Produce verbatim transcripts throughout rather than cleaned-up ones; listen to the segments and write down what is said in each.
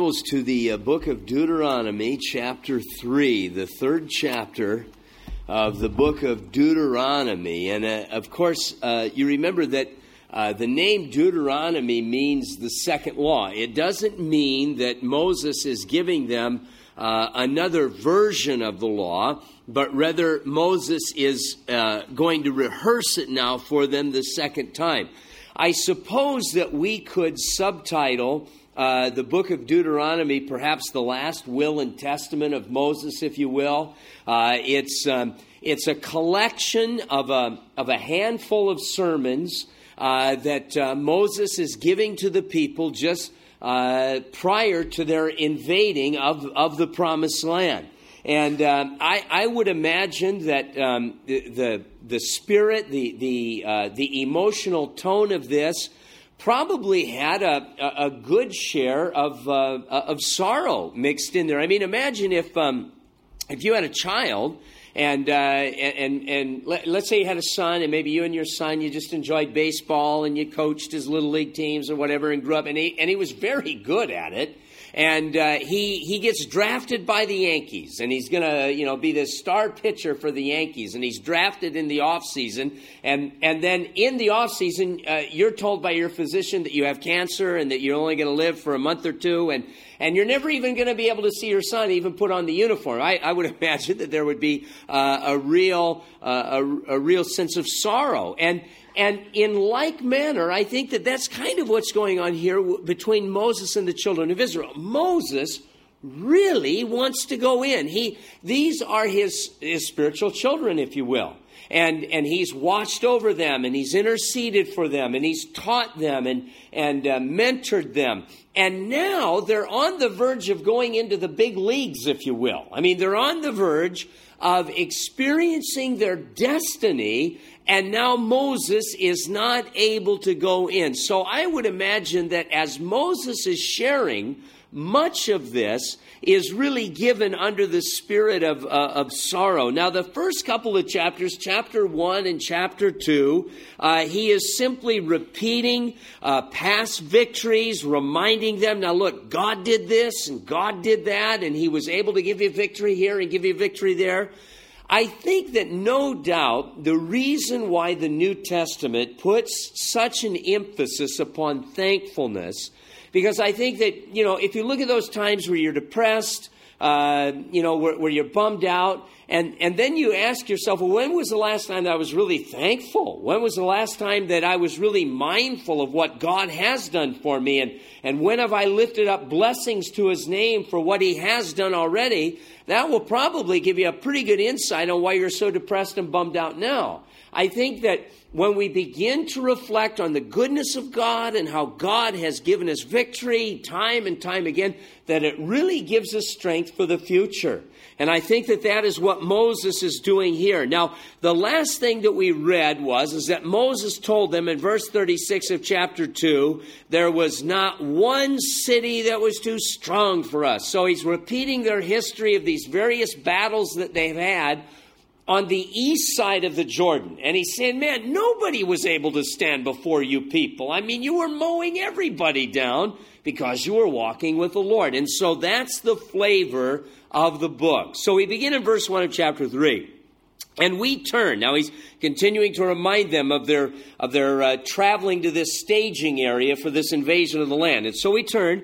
Bibles to the uh, book of Deuteronomy, chapter three, the third chapter of the book of Deuteronomy. And uh, of course, uh, you remember that uh, the name Deuteronomy means the second law. It doesn't mean that Moses is giving them uh, another version of the law, but rather Moses is uh, going to rehearse it now for them the second time. I suppose that we could subtitle Uh, the book of Deuteronomy, perhaps the last will and testament of Moses, if you will. Uh, it's um, it's a collection of a of a handful of sermons uh, that uh, Moses is giving to the people just uh, prior to their invading of of the Promised Land. And um, I, I would imagine that um, the, the the spirit, the the uh, the emotional tone of this probably had a, a, a good share of uh, of sorrow mixed in there. I mean, imagine if um, if you had a child and uh, and and let, let's say you had a son, and maybe you and your son, you just enjoyed baseball and you coached his little league teams or whatever, and grew up, and he and he was very good at it. And uh, he he gets drafted by the Yankees, and he's going to, you know, be the star pitcher for the Yankees, and he's drafted in the off season, and and then in the off season, uh, you're told by your physician that you have cancer and that you're only going to live for a month or two, and and you're never even going to be able to see your son even put on the uniform. I, I would imagine that there would be uh, a real uh, a, a real sense of sorrow. And And in like manner, I think that that's kind of what's going on here between Moses and the children of Israel. Moses really wants to go in. He, these are his, his spiritual children, if you will. And and he's watched over them, and he's interceded for them, and he's taught them and, and uh, mentored them. And now they're on the verge of going into the big leagues, if you will. I mean, they're on the verge of experiencing their destiny, and now Moses is not able to go in. So I would imagine that as Moses is sharing, much of this is really given under the spirit of, uh, of sorrow. Now, the first couple of chapters, chapter one and chapter two, uh, he is simply repeating uh, past victories, reminding them, now look, God did this and God did that, and he was able to give you victory here and give you victory there. I think that no doubt the reason why the New Testament puts such an emphasis upon thankfulness, because I think that, you know, if you look at those times where you're depressed, uh, you know, where, where you're bummed out, and, and then you ask yourself, well, when was the last time that I was really thankful? When was the last time that I was really mindful of what God has done for me? And, and when have I lifted up blessings to his name for what he has done already? That will probably give you a pretty good insight on why you're so depressed and bummed out now. I think that when we begin to reflect on the goodness of God and how God has given us victory time and time again, that it really gives us strength for the future. And I think that that is what Moses is doing here. Now, the last thing that we read was is that Moses told them in verse thirty-six of chapter two, there was not one city that was too strong for us. So he's repeating their history of these various battles that they've had on the east side of the Jordan. And he's saying, man, nobody was able to stand before you people. I mean, you were mowing everybody down because you were walking with the Lord. And so that's the flavor of the book. So we begin in verse one of chapter three. And we turn. Now he's continuing to remind them of their of their uh, traveling to this staging area for this invasion of the land. And so we turned,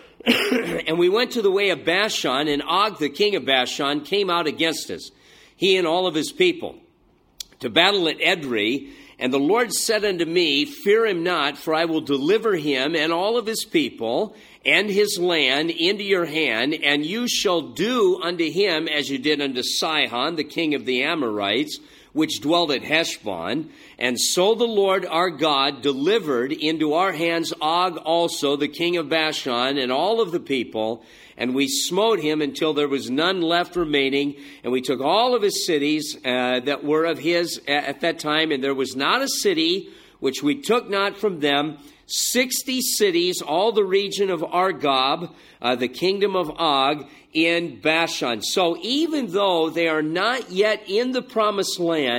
and we went to the way of Bashan, and Og, the king of Bashan, came out against us, he and all of his people, to battle at Edrei. And the Lord said unto me, fear him not, for I will deliver him and all of his people and his land into your hand, and you shall do unto him as you did unto Sihon, the king of the Amorites, which dwelt at Heshbon. And so the Lord our God delivered into our hands Og also, the king of Bashan, and all of the people, and we smote him until there was none left remaining. And we took all of his cities uh, that were of his at that time, and there was not a city which we took not from them. Sixty cities, all the region of Argob, uh, the kingdom of Og, in Bashan. So even though they are not yet in the promised land,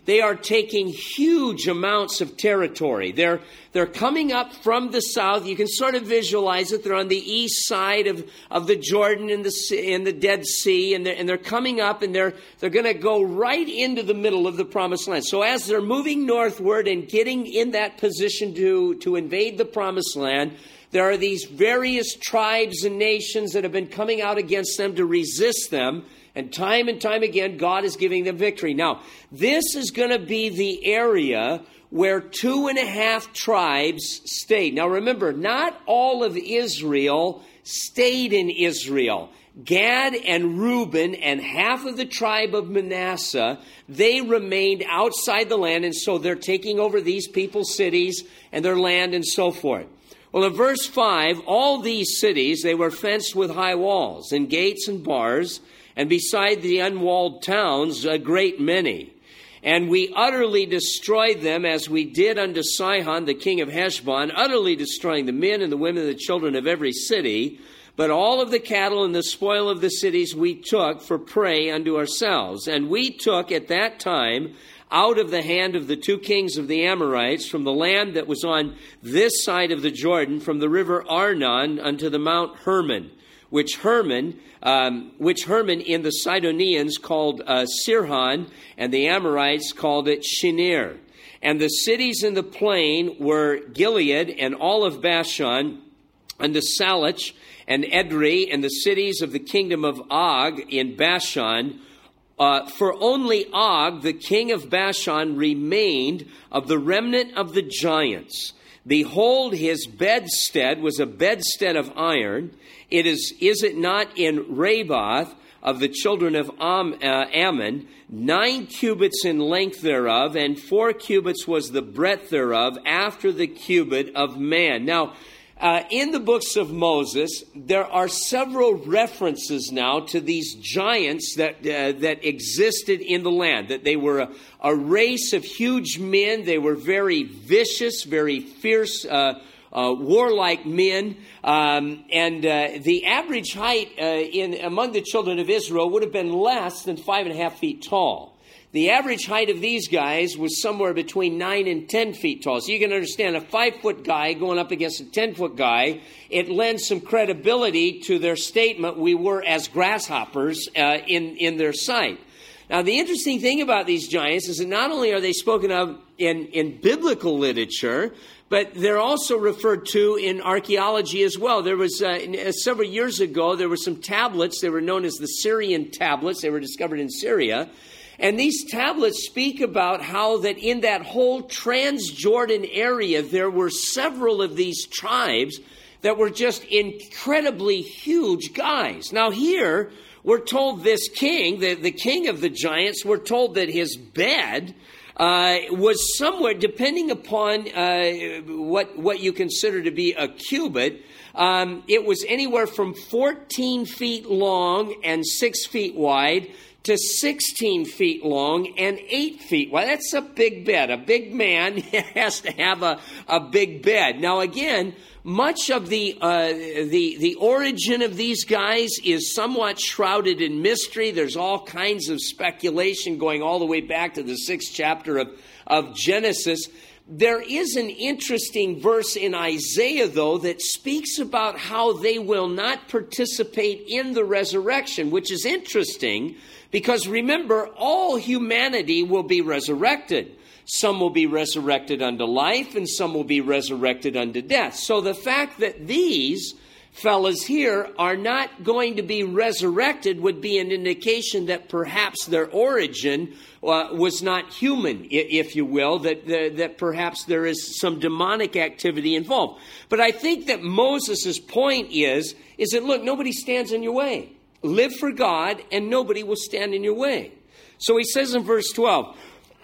they are taking huge amounts of territory. They're they're coming up from the south. You can sort of visualize it. They're on the east side of, of the Jordan and the and the Dead Sea, and they're, and they're coming up, and they're they're going to go right into the middle of the Promised Land. So as they're moving northward and getting in that position to to invade the Promised Land, there are these various tribes and nations that have been coming out against them to resist them. And time and time again, God is giving them victory. Now, this is going to be the area where two and a half tribes stayed. Now, remember, not all of Israel stayed in Israel. Gad and Reuben and half of the tribe of Manasseh, they remained outside the land. And so they're taking over these people's cities and their land and so forth. Well, in verse five, all these cities, they were fenced with high walls and gates and bars, and beside the unwalled towns, a great many. And we utterly destroyed them, as we did unto Sihon, the king of Heshbon, utterly destroying the men and the women and the children of every city. But all of the cattle and the spoil of the cities we took for prey unto ourselves. And we took at that time out of the hand of the two kings of the Amorites, from the land that was on this side of the Jordan, from the river Arnon unto the Mount Hermon, which Hermon, um, which Hermon in the Sidonians called uh, Sirhon, and the Amorites called it Shinir. And the cities in the plain were Gilead and all of Bashan, unto Salach and Edrei, and the cities of the kingdom of Og in Bashan. Uh, for only Og, the king of Bashan, remained of the remnant of the giants. Behold, his bedstead was a bedstead of iron. It is, is it not in Rabath of the children of Am, uh, Ammon, nine cubits in length thereof, and four cubits was the breadth thereof, after the cubit of man. Now, Uh, in the books of Moses, there are several references now to these giants that uh, that existed in the land, that they were a, a race of huge men. They were very vicious, very fierce, uh, uh, warlike men. Um, and uh, the average height uh, in among the children of Israel would have been less than five and a half feet tall. The average height of these guys was somewhere between nine and ten feet tall. So you can understand a five-foot guy going up against a ten-foot guy. It lends some credibility to their statement, we were as grasshoppers uh, in, in their sight. Now, the interesting thing about these giants is that not only are they spoken of in, in biblical literature, but they're also referred to in archaeology as well. There was, uh, several years ago, there were some tablets. They were known as the Syrian tablets. They were discovered in Syria. And these tablets speak about how that in that whole Transjordan area, there were several of these tribes that were just incredibly huge guys. Now here, we're told this king, the, the king of the giants, we're told that his bed uh, was somewhere, depending upon uh, what, what you consider to be a cubit, um, it was anywhere from fourteen feet long and six feet wide, to sixteen feet long and eight feet wide. That's a big bed. A big man has to have a, a big bed. Now, again, much of the, uh, the, the origin of these guys is somewhat shrouded in mystery. There's all kinds of speculation going all the way back to the sixth chapter of, of Genesis. There is an interesting verse in Isaiah, though, that speaks about how they will not participate in the resurrection, which is interesting because, remember, all humanity will be resurrected. Some will be resurrected unto life, and some will be resurrected unto death. So the fact that these fellas here are not going to be resurrected would be an indication that perhaps their origin uh, was not human, if you will, that, that, that perhaps there is some demonic activity involved. But I think that Moses' point is, is that, look, nobody stands in your way. Live for God, and nobody will stand in your way. So he says in verse twelve,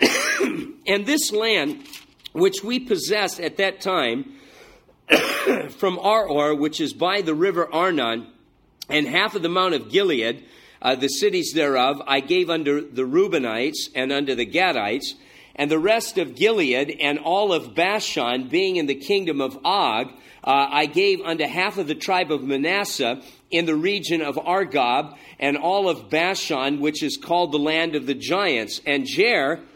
and this land which we possessed at that time from Aror, which is by the river Arnon, and half of the mount of Gilead, uh, the cities thereof, I gave unto the Reubenites and unto the Gadites, and the rest of Gilead and all of Bashan, being in the kingdom of Og, uh, I gave unto half of the tribe of Manasseh in the region of Argob, and all of Bashan, which is called the land of the giants. And Jair,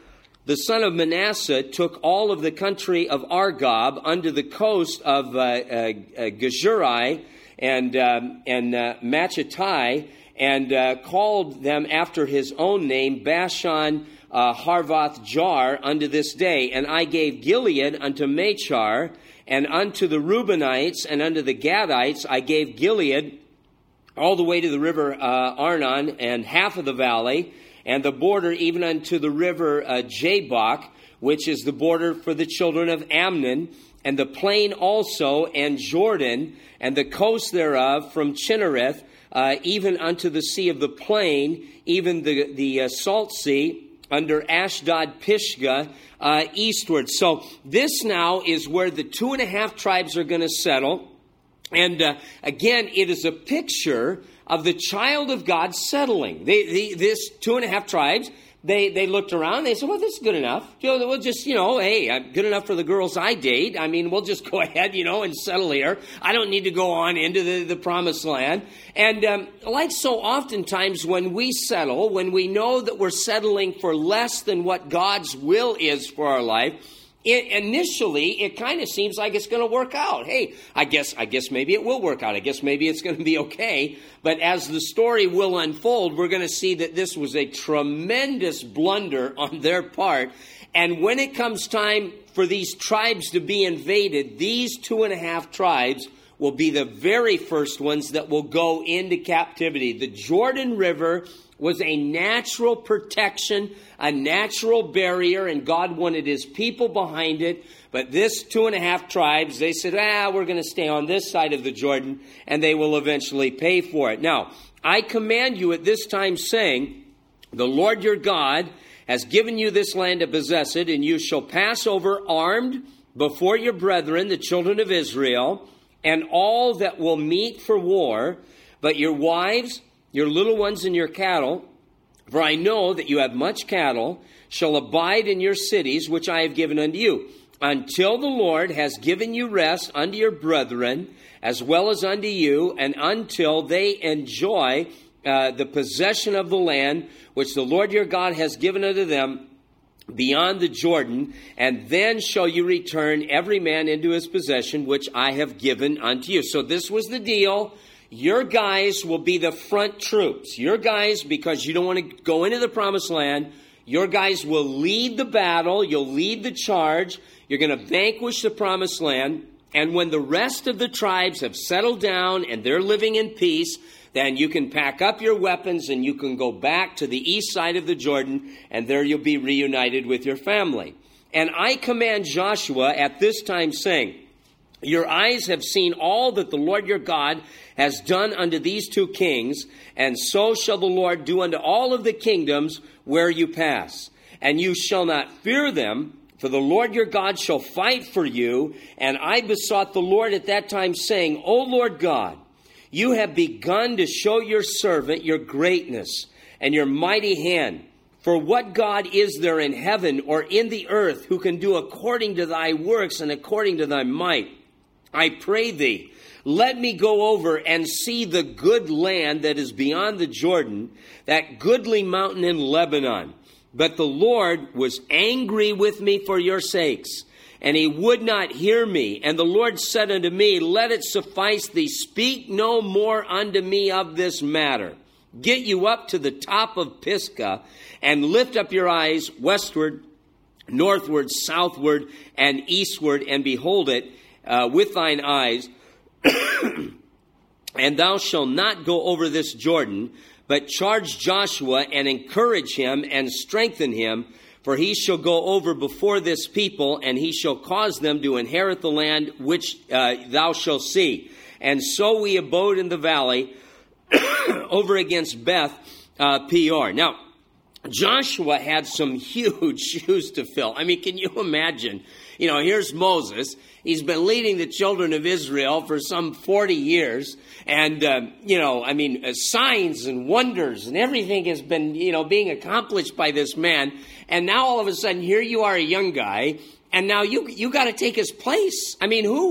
the son of Manasseh, took all of the country of Argob under the coast of uh, uh, uh, Geshuri and, um, and uh, Machatai, and uh, called them after his own name, Bashan uh, Harvath Jar, unto this day. And I gave Gilead unto Machar, and unto the Reubenites and unto the Gadites I gave Gilead all the way to the river uh, Arnon, and half of the valley, and the border even unto the river uh, Jabbok, which is the border for the children of Ammon, and the plain also, and Jordan, and the coast thereof from Chinnereth, uh, even unto the sea of the plain, even the, the uh, salt sea, under Ashdod Pisgah, uh, eastward. So this now is where the two and a half tribes are going to settle. And uh, again, it is a picture of the child of God settling. They, they, this two and a half tribes, they, they looked around. They said, well, this is good enough. You know, we'll just, you know, hey, I'm good enough for the girls I date. I mean, we'll just go ahead, you know, and settle here. I don't need to go on into the, the promised land. And um, like so oftentimes when we settle, when we know that we're settling for less than what God's will is for our life, It, initially, it kind of seems like it's going to work out. Hey, I guess I guess maybe it will work out. I guess maybe it's going to be okay. But as the story will unfold, we're going to see that this was a tremendous blunder on their part. And when it comes time for these tribes to be invaded, these two and a half tribes will be the very first ones that will go into captivity. The Jordan River was a natural protection, a natural barrier, and God wanted his people behind it. But this two and a half tribes, they said, ah, we're going to stay on this side of the Jordan, and they will eventually pay for it. Now, I command you at this time, saying, the Lord your God has given you this land to possess it, and you shall pass over armed before your brethren, the children of Israel, and all that will meet for war, but your wives, your little ones, and your cattle, for I know that you have much cattle, shall abide in your cities, which I have given unto you, until the Lord has given you rest unto your brethren, as well as unto you, and until they enjoy uh, the possession of the land, which the Lord your God has given unto them, beyond the Jordan, and then shall you return every man into his possession, which I have given unto you. So this was the deal. Your guys will be the front troops. Your guys, because you don't want to go into the promised land, your guys will lead the battle. You'll lead the charge. You're going to vanquish the promised land. And when the rest of the tribes have settled down and they're living in peace, then you can pack up your weapons and you can go back to the east side of the Jordan, and there you'll be reunited with your family. And I command Joshua at this time, saying, your eyes have seen all that the Lord your God has done unto these two kings, and so shall the Lord do unto all of the kingdoms where you pass. And you shall not fear them, for the Lord your God shall fight for you. And I besought the Lord at that time, saying, O Lord God, you have begun to show your servant your greatness and your mighty hand. For what God is there in heaven or in the earth who can do according to thy works and according to thy might? I pray thee, let me go over and see the good land that is beyond the Jordan, that goodly mountain in Lebanon. But the Lord was angry with me for your sakes, and he would not hear me. And the Lord said unto me, let it suffice thee, speak no more unto me of this matter. Get you up to the top of Pisgah, and lift up your eyes westward, northward, southward, and eastward, and behold it uh, with thine eyes. And thou shalt not go over this Jordan, but charge Joshua and encourage him and strengthen him, for he shall go over before this people, and he shall cause them to inherit the land which uh, thou shalt see. And so we abode in the valley over against Beth uh, Peor. Now, Joshua had some huge shoes to fill. I mean, can you imagine? You know, here's Moses. He's been leading the children of Israel for some forty years. And, uh, you know, I mean, uh, signs and wonders and everything has been, you know, being accomplished by this man. And now all of a sudden, here you are, a young guy. And now you you got to take his place. I mean, who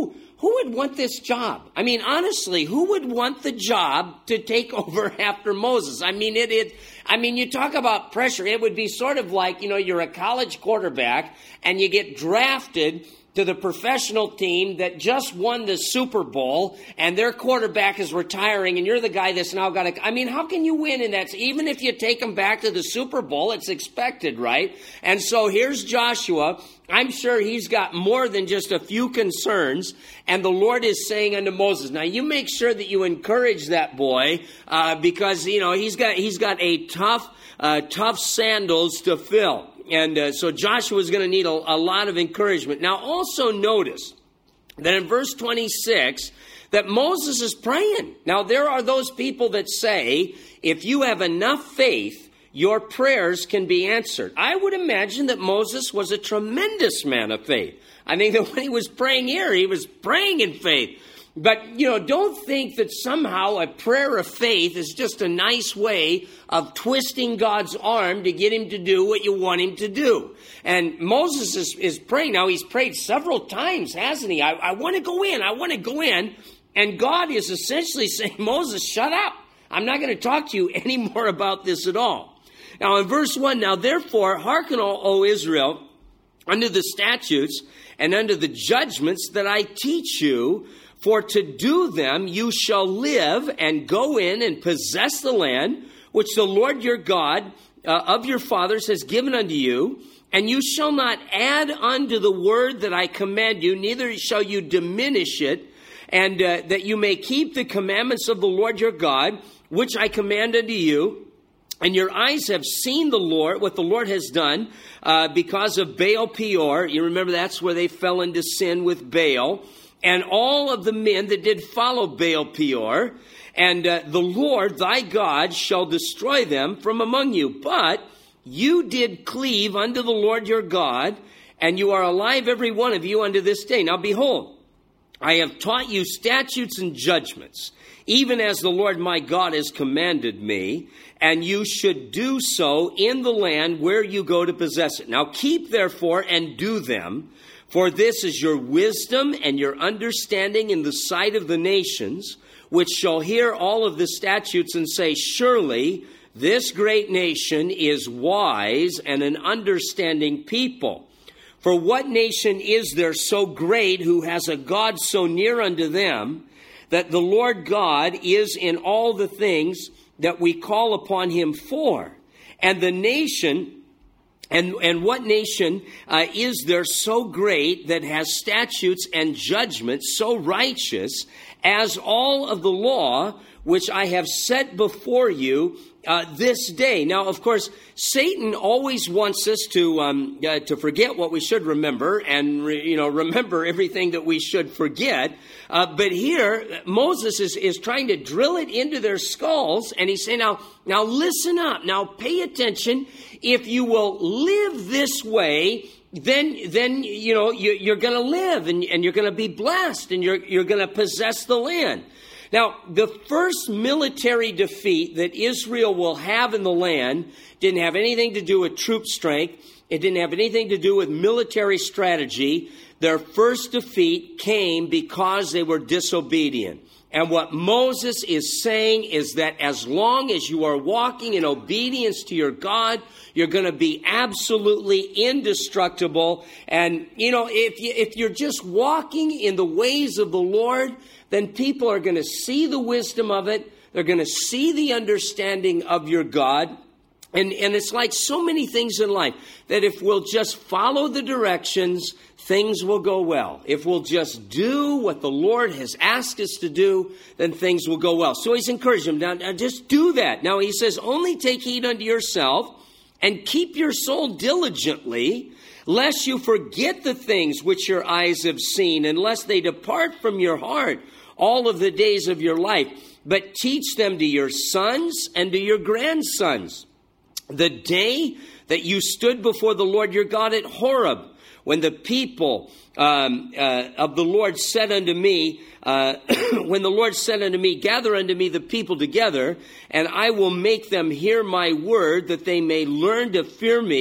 who would want this job? I mean, honestly, who would want the job to take over after Moses? I mean, it, it, I mean, you talk about pressure. It would be sort of like, you know, you're a college quarterback and you get drafted to the professional team that just won the Super Bowl and their quarterback is retiring and you're the guy that's now got to, I mean, how can you win in that? Even if you take them back to the Super Bowl, it's expected, right? And so here's Joshua. I'm sure he's got more than just a few concerns. And the Lord is saying unto Moses, now you make sure that you encourage that boy uh, because, you know, he's got, he's got a tough, uh, tough sandals to fill. And uh, so Joshua is going to need a, a lot of encouragement. Now, also notice that in verse twenty-six, that Moses is praying. Now, there are those people that say, if you have enough faith, your prayers can be answered. I would imagine that Moses was a tremendous man of faith. I think that when he was praying here, he was praying in faith. But, you know, don't think that somehow a prayer of faith is just a nice way of twisting God's arm to get him to do what you want him to do. And Moses is, is praying. Now, he's prayed several times, hasn't he? I, I want to go in. I want to go in. And God is essentially saying, Moses, shut up. I'm not going to talk to you anymore about this at all. Now, in verse one, now, therefore, hearken, O Israel, unto the statutes and unto the judgments that I teach you, for to do them you shall live and go in and possess the land which the Lord your God uh, of your fathers has given unto you. And you shall not add unto the word that I command you, neither shall you diminish it, and uh, that you may keep the commandments of the Lord your God, which I command unto you. And your eyes have seen the Lord, what the Lord has done uh, because of Baal Peor. You remember that's where they fell into sin with Baal. And all of the men that did follow Baal Peor, and uh, the Lord thy God shall destroy them from among you. But you did cleave unto the Lord your God, and you are alive every one of you unto this day. Now behold, I have taught you statutes and judgments, even as the Lord my God has commanded me, and you should do so in the land where you go to possess it. Now keep therefore and do them, for this is your wisdom and your understanding in the sight of the nations, which shall hear all of the statutes and say, surely this great nation is wise and an understanding people. For what nation is there so great who has a God so near unto them, that the Lord God is in all the things that we call upon him for? And the nation... And, and what nation uh, is there so great that has statutes and judgments so righteous as all of the law which I have set before you uh, this day? Now, of course, Satan always wants us to um, uh, to forget what we should remember and re, you know remember everything that we should forget. Uh, but here, Moses is, is trying to drill it into their skulls, and he's saying, now, now listen up, now pay attention. If you will live this way, then, then you know, you, you're going to live, and, and you're going to be blessed, and you're, you're going to possess the land. Now, the first military defeat that Israel will have in the land didn't have anything to do with troop strength. It didn't have anything to do with military strategy. Their first defeat came because they were disobedient. And what Moses is saying is that as long as you are walking in obedience to your God, you're going to be absolutely indestructible. And, you know, if, you, if you're just walking in the ways of the Lord, then people are going to see the wisdom of it. They're going to see the understanding of your God. And, and it's like so many things in life, that if we'll just follow the directions, things will go well. If we'll just do what the Lord has asked us to do, then things will go well. So he's encouraging them, now, now just do that. Now he says, only take heed unto yourself and keep your soul diligently, lest you forget the things which your eyes have seen, and lest they depart from your heart all of the days of your life. But teach them to your sons and to your grandsons, the day that you stood before the Lord your God at Horeb, when the people um, uh, of the Lord said unto me, uh, when the Lord said unto me, gather unto me the people together, and I will make them hear my word, that they may learn to fear me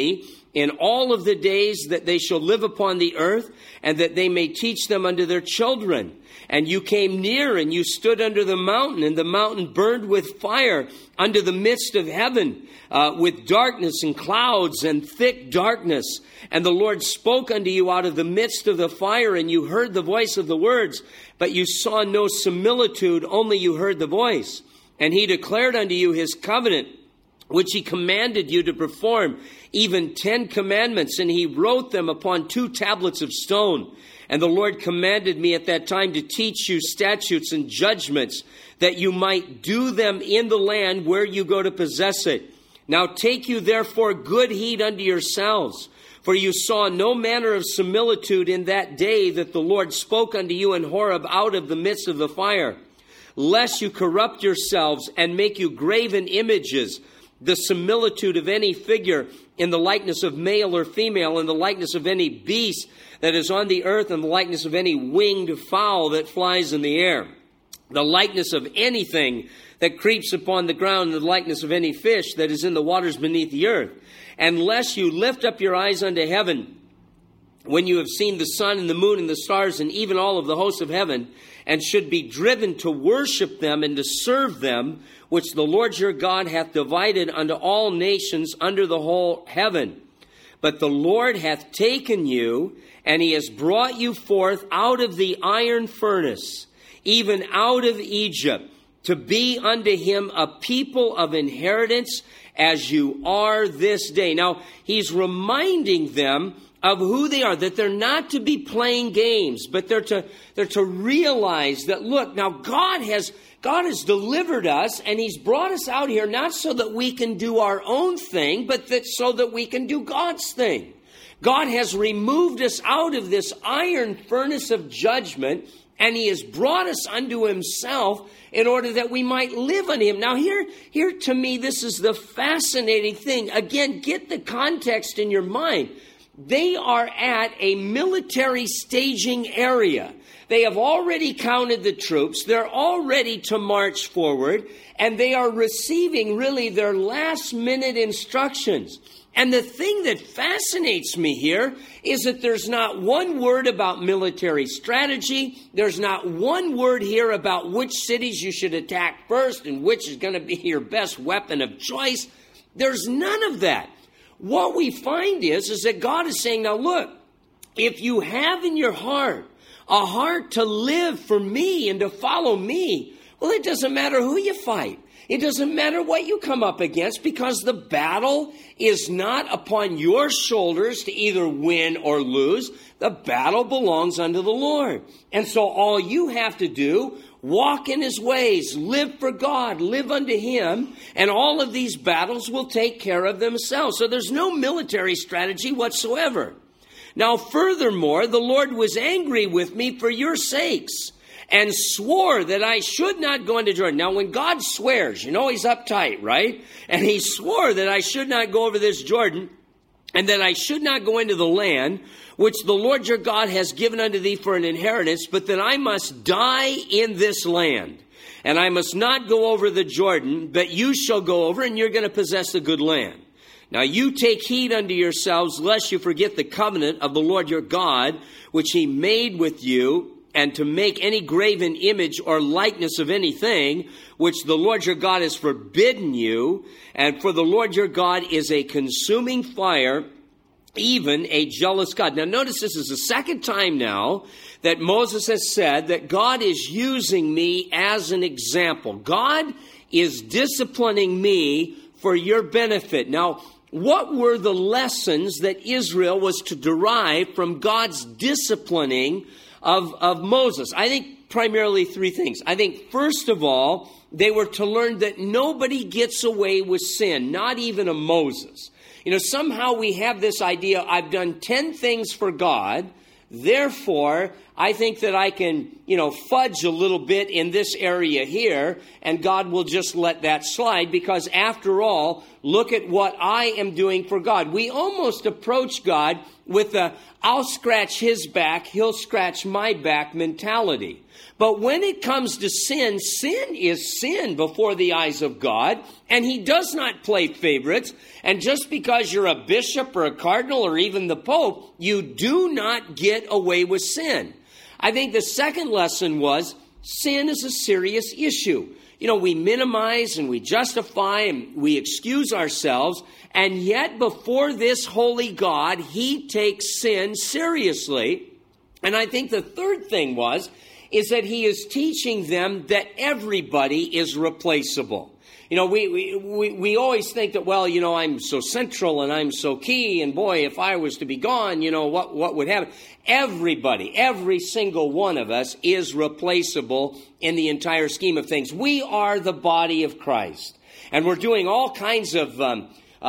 in all of the days that they shall live upon the earth, and that they may teach them unto their children. And you came near, and you stood under the mountain, and the mountain burned with fire under the midst of heaven, uh, with darkness and clouds and thick darkness. And the Lord spoke unto you out of the midst of the fire, and you heard the voice of the words, but you saw no similitude, only you heard the voice. And he declared unto you his covenant, which he commanded you to perform, even ten commandments, and he wrote them upon two tablets of stone. And the Lord commanded me at that time to teach you statutes and judgments, that you might do them in the land where you go to possess it. Now take you therefore good heed unto yourselves, for you saw no manner of similitude in that day that the Lord spoke unto you in Horeb out of the midst of the fire, lest you corrupt yourselves and make you graven images, the similitude of any figure in the likeness of male or female, in the likeness of any beast that is on the earth, and the likeness of any winged fowl that flies in the air, the likeness of anything that creeps upon the ground, and the likeness of any fish that is in the waters beneath the earth. Unless you lift up your eyes unto heaven, when you have seen the sun and the moon and the stars and even all of the hosts of heaven, and should be driven to worship them and to serve them, which the Lord your God hath divided unto all nations under the whole heaven. But the Lord hath taken you, and he has brought you forth out of the iron furnace, even out of Egypt, to be unto him a people of inheritance, as you are this day. Now, he's reminding them of who they are, that they're not to be playing games, but they're to, they're to realize that, look, now God has, God has delivered us, and he's brought us out here not so that we can do our own thing, but that so that we can do God's thing. God has removed us out of this iron furnace of judgment, and he has brought us unto himself in order that we might live on him. Now here, here to me, this is the fascinating thing. Again, get the context in your mind. They are at a military staging area. They have already counted the troops. They're all ready to march forward, and they are receiving really their last minute instructions. And the thing that fascinates me here is that there's not one word about military strategy. There's not one word here about which cities you should attack first and which is going to be your best weapon of choice. There's none of that. What we find is, is that God is saying, now look, if you have in your heart a heart to live for me and to follow me, well, it doesn't matter who you fight. It doesn't matter what you come up against, because the battle is not upon your shoulders to either win or lose. The battle belongs unto the Lord. And so all you have to do, walk in his ways, live for God, live unto him, and all of these battles will take care of themselves. So there's no military strategy whatsoever. Now, furthermore, the Lord was angry with me for your sakes, and swore that I should not go into Jordan. Now, when God swears, you know he's uptight, right? And he swore that I should not go over this Jordan, and that I should not go into the land which the Lord your God has given unto thee for an inheritance, but that I must die in this land. And I must not go over the Jordan, but you shall go over, and you're going to possess the good land. Now you take heed unto yourselves, lest you forget the covenant of the Lord your God, which he made with you, and to make any graven image or likeness of anything, which the Lord your God has forbidden you. And for the Lord your God is a consuming fire, even a jealous God. Now notice this is the second time now that Moses has said that God is using me as an example. God is disciplining me for your benefit. Now, what were the lessons that Israel was to derive from God's disciplining Of, of Moses? I think primarily three things. I think, first of all, they were to learn that nobody gets away with sin, not even a Moses. You know, somehow we have this idea, I've done ten things for God, therefore I think that I can, you know, fudge a little bit in this area here, and God will just let that slide because, after all, look at what I am doing for God. We almost approach God with a, I'll scratch his back, he'll scratch my back mentality. But when it comes to sin, sin is sin before the eyes of God, and he does not play favorites. And just because you're a bishop or a cardinal or even the Pope, you do not get away with sin. I think the second lesson was sin is a serious issue. You know, we minimize and we justify and we excuse ourselves, and yet before this holy God, he takes sin seriously. And I think the third thing was, is that he is teaching them that everybody is replaceable. You know, we, we, we, we always think that, well, you know, I'm so central and I'm so key, and boy, if I was to be gone, you know, what, what would happen? Everybody, every single one of us is replaceable in the entire scheme of things. We are the body of Christ. And we're doing all kinds of um, uh,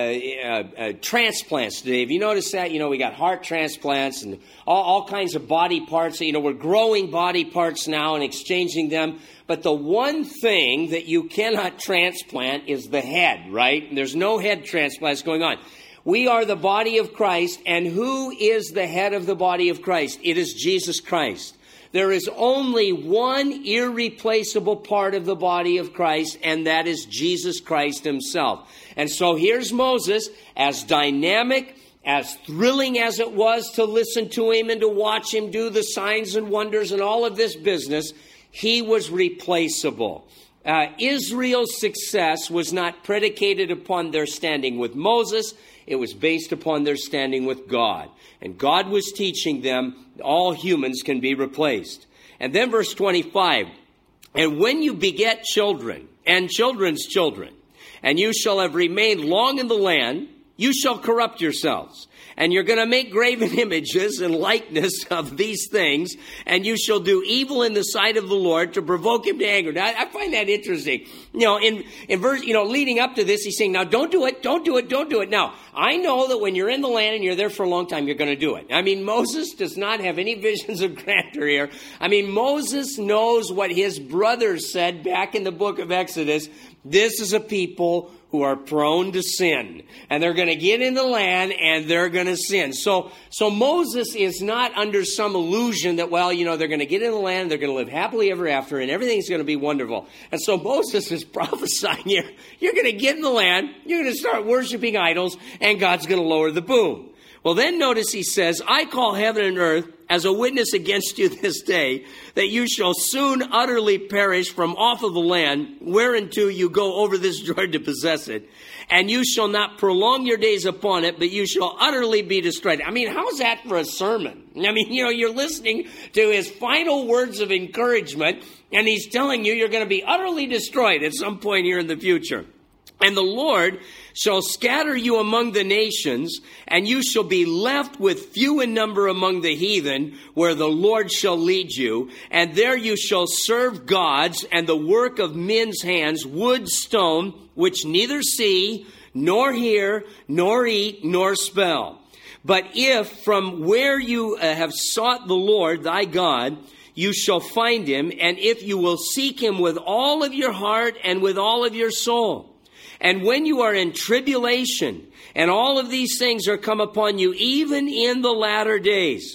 uh, uh, transplants today. Have you noticed that? You know, we got heart transplants and all, all kinds of body parts. You know, we're growing body parts now and exchanging them. But the one thing that you cannot transplant is the head, right? There's no head transplants going on. We are the body of Christ, and who is the head of the body of Christ? It is Jesus Christ. There is only one irreplaceable part of the body of Christ, and that is Jesus Christ himself. And so here's Moses, as dynamic, as thrilling as it was to listen to him and to watch him do the signs and wonders and all of this business. He was replaceable. Uh, Israel's success was not predicated upon their standing with Moses. It was based upon their standing with God. And God was teaching them all humans can be replaced. And then verse twenty-five, and when you beget children and children's children, and you shall have remained long in the land, you shall corrupt yourselves. And you're going to make graven images and likeness of these things, and you shall do evil in the sight of the Lord to provoke him to anger. Now, I find that interesting. You know, in, in verse, you know, leading up to this, he's saying, now don't do it, don't do it, don't do it. Now, I know that when you're in the land and you're there for a long time, you're going to do it. I mean, Moses does not have any visions of grandeur here. I mean, Moses knows what his brothers said back in the book of Exodus. This is a people who are prone to sin, and they're going to get in the land and they're going to sin. So, so Moses is not under some illusion that, well, you know, they're going to get in the land, they're going to live happily ever after, and everything's going to be wonderful. And so Moses is prophesying here, you're going to get in the land, you're going to start worshiping idols, and God's going to lower the boom. Well, then notice he says, I call heaven and earth as a witness against you this day, that you shall soon utterly perish from off of the land, whereunto you go over this Jordan to possess it. And you shall not prolong your days upon it, but you shall utterly be destroyed. I mean, how's that for a sermon? I mean, you know, you're listening to his final words of encouragement, and he's telling you you're going to be utterly destroyed at some point here in the future. And the Lord shall scatter you among the nations, and you shall be left with few in number among the heathen, where the Lord shall lead you. And there you shall serve gods and the work of men's hands, wood, stone, which neither see, nor hear, nor eat, nor smell. But if from where you have sought the Lord thy God, you shall find him, and if you will seek him with all of your heart and with all of your soul. And when you are in tribulation, and all of these things are come upon you, even in the latter days,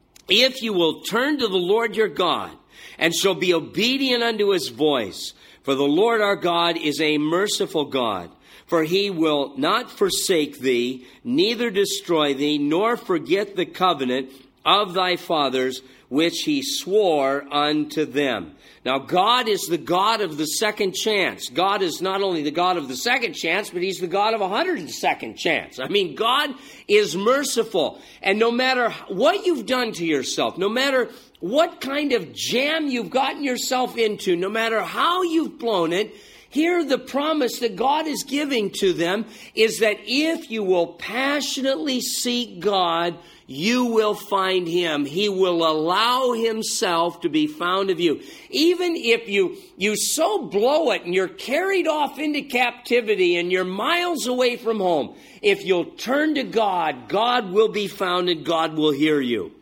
if you will turn to the Lord your God, and shall be obedient unto his voice, for the Lord our God is a merciful God, for he will not forsake thee, neither destroy thee, nor forget the covenant of thy fathers, which he swore unto them. Now, God is the God of the second chance. God is not only the God of the second chance, but he's the God of a hundred second chance. I mean, God is merciful. And no matter what you've done to yourself, no matter what kind of jam you've gotten yourself into, no matter how you've blown it, here the promise that God is giving to them is that if you will passionately seek God, you will find him. He will allow himself to be found of you. Even if you, you so blow it and you're carried off into captivity and you're miles away from home, if you'll turn to God, God will be found and God will hear you.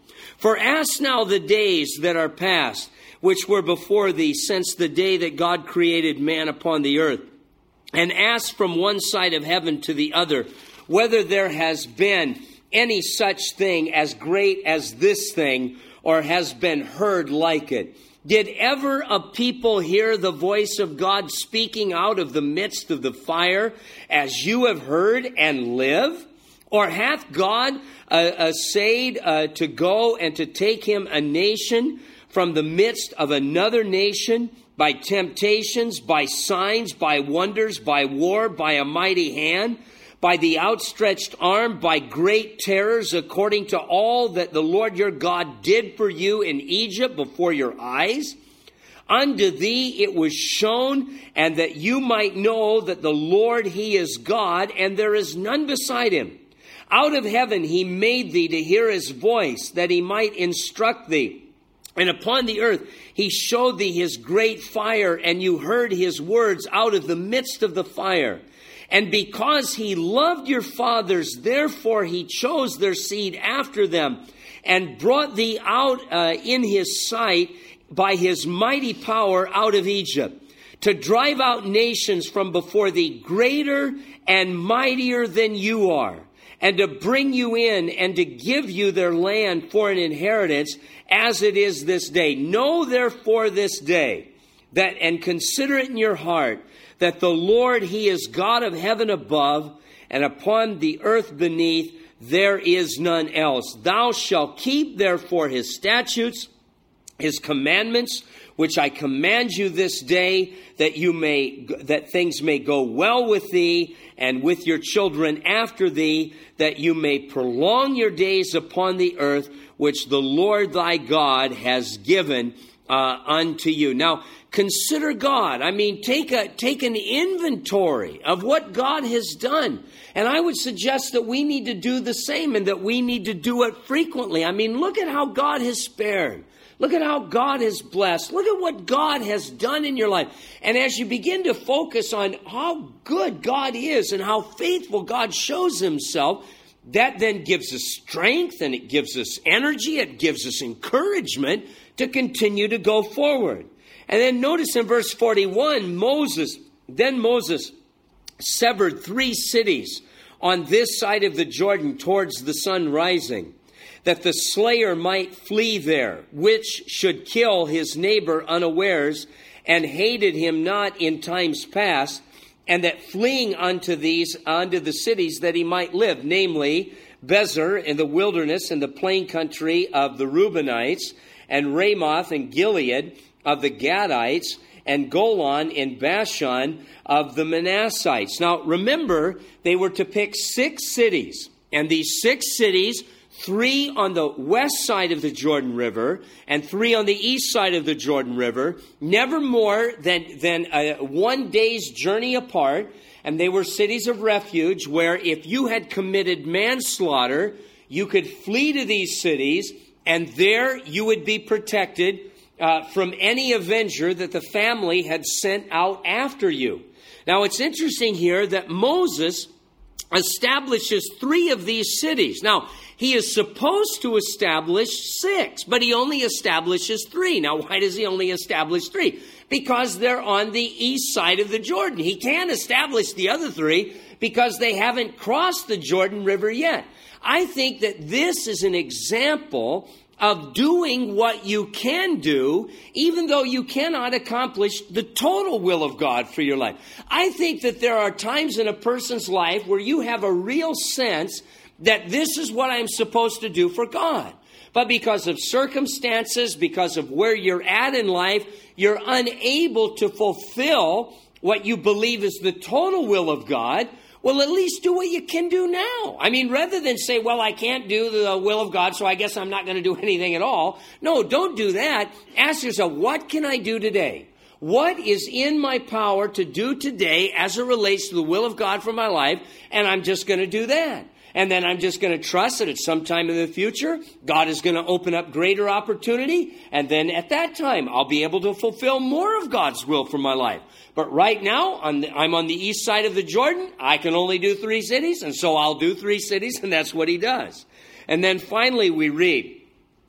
For ask now the days that are past, which were before thee, since the day that God created man upon the earth. And ask from one side of heaven to the other, whether there has been any such thing as great as this thing, or has been heard like it. Did ever a people hear the voice of God speaking out of the midst of the fire, as you have heard, and live? Or hath God uh, essayed uh, to go and to take him a nation from the midst of another nation, by temptations, by signs, by wonders, by war, by a mighty hand, by the outstretched arm, by great terrors, according to all that the Lord your God did for you in Egypt before your eyes? Unto thee it was shown, and that you might know that the Lord, he is God, and there is none beside him. Out of heaven he made thee to hear his voice, that he might instruct thee. And upon the earth he showed thee his great fire, and you heard his words out of the midst of the fire. And because he loved your fathers, therefore he chose their seed after them, and brought thee out uh, in his sight by his mighty power out of Egypt, to drive out nations from before thee, greater and mightier than you are, and to bring you in and to give you their land for an inheritance, as it is this day. Know therefore this day, that and consider it in your heart, that the Lord, he is God of heaven above, and upon the earth beneath there is none else. Thou shalt keep therefore his statutes, his commandments, which I command you this day, that you may, that things may go well with thee and with your children after thee, that you may prolong your days upon the earth, which the Lord thy God has given uh, unto you. Now, consider God. I mean, take a take an inventory of what God has done. And I would suggest that we need to do the same, and that we need to do it frequently. I mean, look at how God has spared. Look at how God has blessed. Look at what God has done in your life. And as you begin to focus on how good God is and how faithful God shows himself, that then gives us strength, and it gives us energy. It gives us encouragement to continue to go forward. And then notice in verse forty-one, Moses, then Moses severed three cities on this side of the Jordan towards the sun rising, that the slayer might flee there, which should kill his neighbor unawares, and hated him not in times past, and that fleeing unto these, unto the cities that he might live, namely Bezer in the wilderness in the plain country of the Reubenites, and Ramoth and Gilead of the Gadites, and Golan in Bashan of the Manassites. Now remember, they were to pick six cities, and these six cities, three on the west side of the Jordan River and three on the east side of the Jordan River, never more than, than a one day's journey apart. And they were cities of refuge where if you had committed manslaughter, you could flee to these cities, and there you would be protected uh, from any avenger that the family had sent out after you. Now it's interesting here that Moses establishes three of these cities. Now, he is supposed to establish six, but he only establishes three. Now, why does he only establish three? Because they're on the east side of the Jordan. He can't establish the other three because they haven't crossed the Jordan River yet. I think that this is an example of doing what you can do, even though you cannot accomplish the total will of God for your life. I think that there are times in a person's life where you have a real sense that this is what I'm supposed to do for God. But because of circumstances, because of where you're at in life, you're unable to fulfill what you believe is the total will of God. Well, at least do what you can do now. I mean, rather than say, well, I can't do the will of God, so I guess I'm not going to do anything at all. No, don't do that. Ask yourself, what can I do today? What is in my power to do today as it relates to the will of God for my life? And I'm just going to do that. And then I'm just going to trust that at some time in the future, God is going to open up greater opportunity. And then at that time, I'll be able to fulfill more of God's will for my life. But right now, on the, I'm on the east side of the Jordan. I can only do three cities. And so I'll do three cities. And that's what he does. And then finally, we read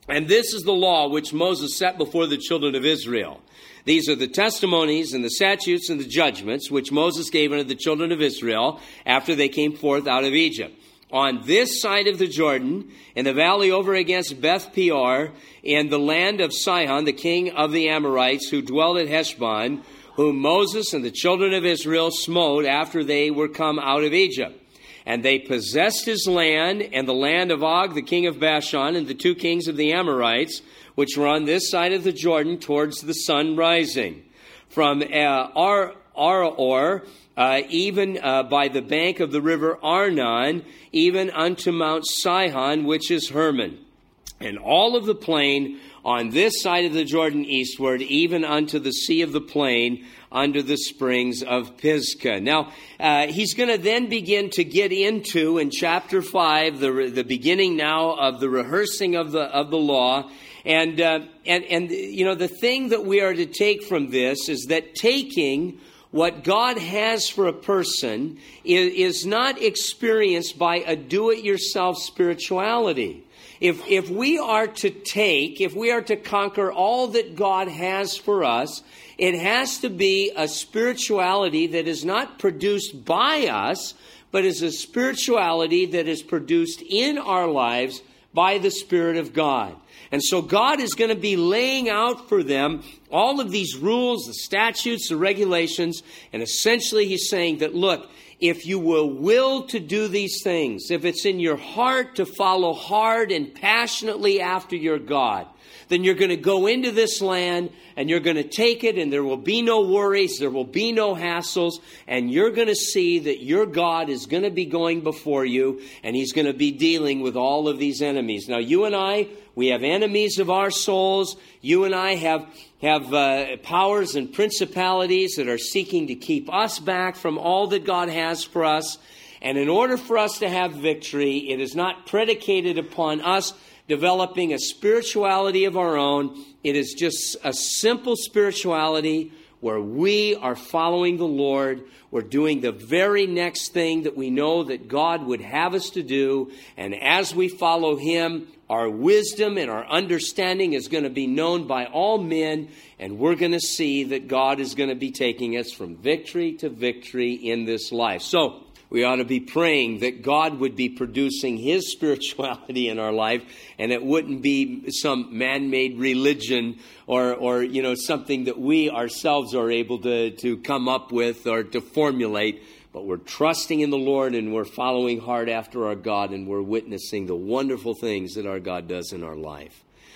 And this is the law which Moses set before the children of Israel. These are the testimonies and the statutes and the judgments which Moses gave unto the children of Israel after they came forth out of Egypt. On this side of the Jordan, in the valley over against Beth Peor, in the land of Sihon, the king of the Amorites, who dwelled at Heshbon, whom Moses and the children of Israel smote after they were come out of Egypt. And they possessed his land, and the land of Og, the king of Bashan, and the two kings of the Amorites, which were on this side of the Jordan towards the sun rising. From uh, Ar- Araor, uh, even uh, by the bank of the river Arnon, even unto Mount Sihon, which is Hermon. And all of the plain on this side of the Jordan eastward, even unto the sea of the plain, under the springs of Pisgah. Now, uh, he's going to then begin to get into, in chapter five, the the beginning now of the rehearsing of the of the law. And, uh, and, and you know, the thing that we are to take from this is that taking what God has for a person is, is not experienced by a do-it-yourself spirituality. If, if we are to take, if we are to conquer all that God has for us, it has to be a spirituality that is not produced by us, but is a spirituality that is produced in our lives by the Spirit of God. And so God is going to be laying out for them all of these rules, the statutes, the regulations, and essentially he's saying that, look, if you will will to do these things, if it's in your heart to follow hard and passionately after your God, then you're going to go into this land and you're going to take it, and there will be no worries, there will be no hassles, and you're going to see that your God is going to be going before you, and he's going to be dealing with all of these enemies. Now, you and I, we have enemies of our souls. You and I have, have uh, powers and principalities that are seeking to keep us back from all that God has for us. And in order for us to have victory, it is not predicated upon us developing a spirituality of our own. It is just a simple spirituality where we are following the Lord. We're doing the very next thing that we know that God would have us to do. And as we follow him, our wisdom and our understanding is going to be known by all men. And we're going to see that God is going to be taking us from victory to victory in this life. So we ought to be praying that God would be producing his spirituality in our life, and it wouldn't be some man-made religion or, or you know, something that we ourselves are able to, to come up with or to formulate. But we're trusting in the Lord, and we're following hard after our God, and we're witnessing the wonderful things that our God does in our life.